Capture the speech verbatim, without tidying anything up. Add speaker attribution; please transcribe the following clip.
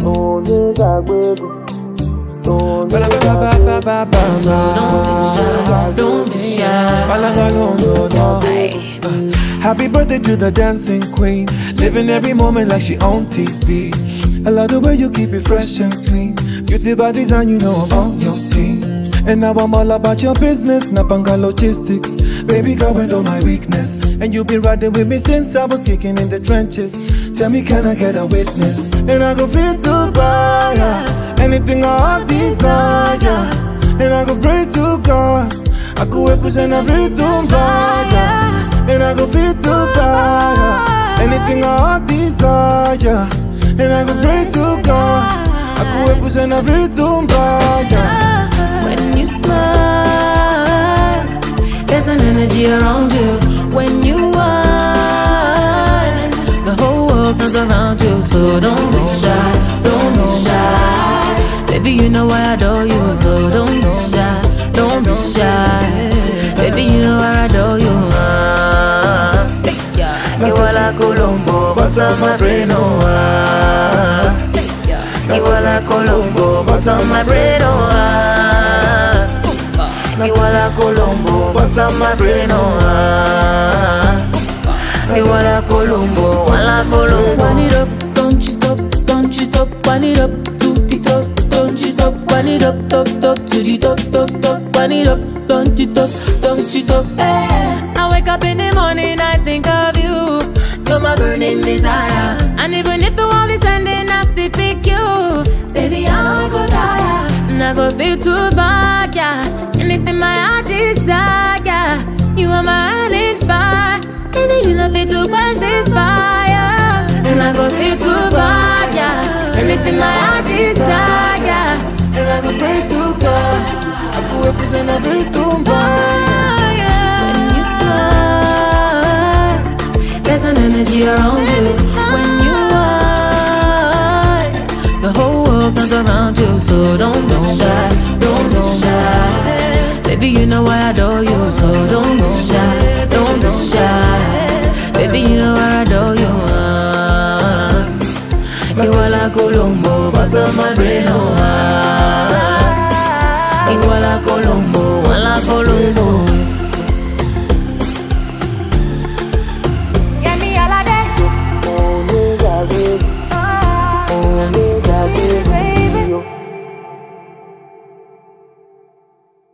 Speaker 1: Don't be shy, don't be shy.
Speaker 2: Happy birthday to the dancing queen, living every moment like she on T V. I love the way you keep it fresh and clean. Beauty by design, you know I'm on your team. And now I'm all about your business, Napanga logistics. Baby girl, we know my weakness. And you've been riding with me since I was kicking in the trenches. Tell me, can I get a witness? And I go feel to buy ya anything I desire. And I go pray to God I go represent every to buy ya. And I go feel to buy ya anything I desire. And I go pray to God I go represent every to buy ya.
Speaker 1: When you smile, there's an energy around you. When you whine, the whole world turns around you. So don't be shy, don't be shy. Baby, you know I adore you. So don't be shy, don't be shy. Baby, you know I adore you. Ah.
Speaker 2: You are like Colombo, bust my brain, oh ah. You are like Colombo, bust my brain, oh ah. You are like Colombo, bust my brain, oh ah.
Speaker 1: You are like Colombo, like Colombo. Wind it up, don't you stop, don't you stop. Wind it up to the top, don't you stop. Wind it up, top, top to the top, top, top. Wind it up, don't you stop, don't you stop. Hey. I wake up in the morning, I think of you. You're my burning desire. And even if the world is ending, I still pick you. Baby, I know I go die. And I go feel too bad, yeah. Anything my heart desire. You are my island fire. Baby, you love me to quench this fire. And I go feel too bad, yeah. Anything my heart desire.
Speaker 2: And I go pray to God I go represent every to buy ya.
Speaker 1: When you smile, there's an energy around you. When you whine, the whole world turns around you. So don't be shy, don't be shy. Baby, you know I adore you. So don't be shy, don't be shy. Baby, you know I adore you. Ah. You are like Colombo, bust up my brain, oh ah. You are like Colombo, like Colombo.